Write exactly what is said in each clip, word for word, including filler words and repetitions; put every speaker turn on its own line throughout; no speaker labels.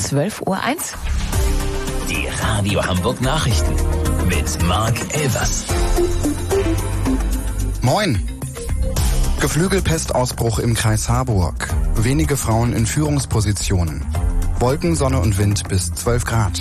zwölf Uhr eins.
Die Radio Hamburg Nachrichten mit Marc Elvers.
Moin. Geflügelpestausbruch im Kreis Harburg. Wenige Frauen in Führungspositionen. Wolken, Sonne und Wind bis zwölf Grad.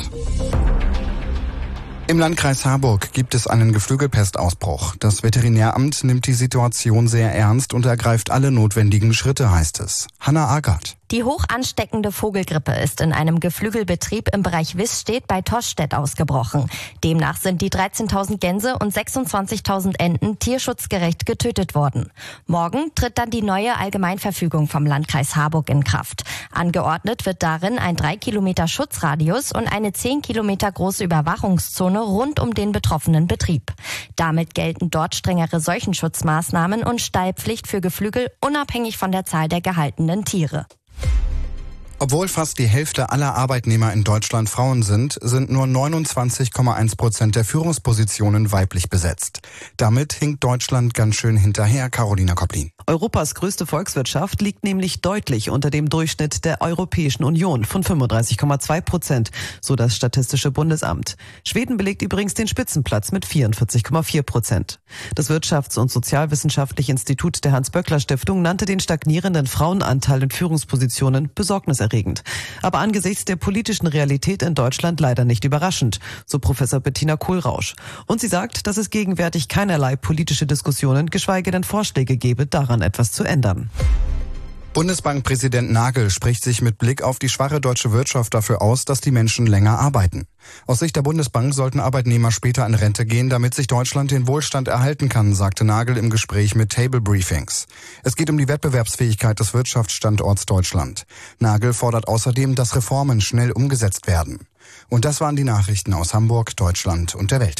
Im Landkreis Harburg gibt es einen Geflügelpestausbruch. Das Veterinäramt nimmt die Situation sehr ernst und ergreift alle notwendigen Schritte, heißt es. Hanna Agert.
Die hoch ansteckende Vogelgrippe ist in einem Geflügelbetrieb im Bereich Wißstedt bei Toschstedt ausgebrochen. Demnach sind die dreizehntausend Gänse und sechsundzwanzigtausend Enten tierschutzgerecht getötet worden. Morgen tritt dann die neue Allgemeinverfügung vom Landkreis Harburg in Kraft. Angeordnet wird darin ein drei Kilometer Schutzradius und eine zehn Kilometer große Überwachungszone rund um den betroffenen Betrieb. Damit gelten dort strengere Seuchenschutzmaßnahmen und Stallpflicht für Geflügel unabhängig von der Zahl der gehaltenen Tiere.
Obwohl fast die Hälfte aller Arbeitnehmer in Deutschland Frauen sind, sind nur neunundzwanzig Komma eins Prozent der Führungspositionen weiblich besetzt. Damit hinkt Deutschland ganz schön hinterher, Carolina Koplin.
Europas größte Volkswirtschaft liegt nämlich deutlich unter dem Durchschnitt der Europäischen Union von fünfunddreißig Komma zwei Prozent, so das Statistische Bundesamt. Schweden belegt übrigens den Spitzenplatz mit vierundvierzig Komma vier Prozent. Das Wirtschafts- und Sozialwissenschaftliche Institut der Hans-Böckler-Stiftung nannte den stagnierenden Frauenanteil in Führungspositionen besorgniserregend. Aber angesichts der politischen Realität in Deutschland leider nicht überraschend, so Professor Bettina Kohlrausch. Und sie sagt, dass es gegenwärtig keinerlei politische Diskussionen, geschweige denn Vorschläge gebe, daran etwas zu ändern.
Bundesbankpräsident Nagel spricht sich mit Blick auf die schwache deutsche Wirtschaft dafür aus, dass die Menschen länger arbeiten. Aus Sicht der Bundesbank sollten Arbeitnehmer später in Rente gehen, damit sich Deutschland den Wohlstand erhalten kann, sagte Nagel im Gespräch mit Table Briefings. Es geht um die Wettbewerbsfähigkeit des Wirtschaftsstandorts Deutschland. Nagel fordert außerdem, dass Reformen schnell umgesetzt werden. Und das waren die Nachrichten aus Hamburg, Deutschland und der Welt.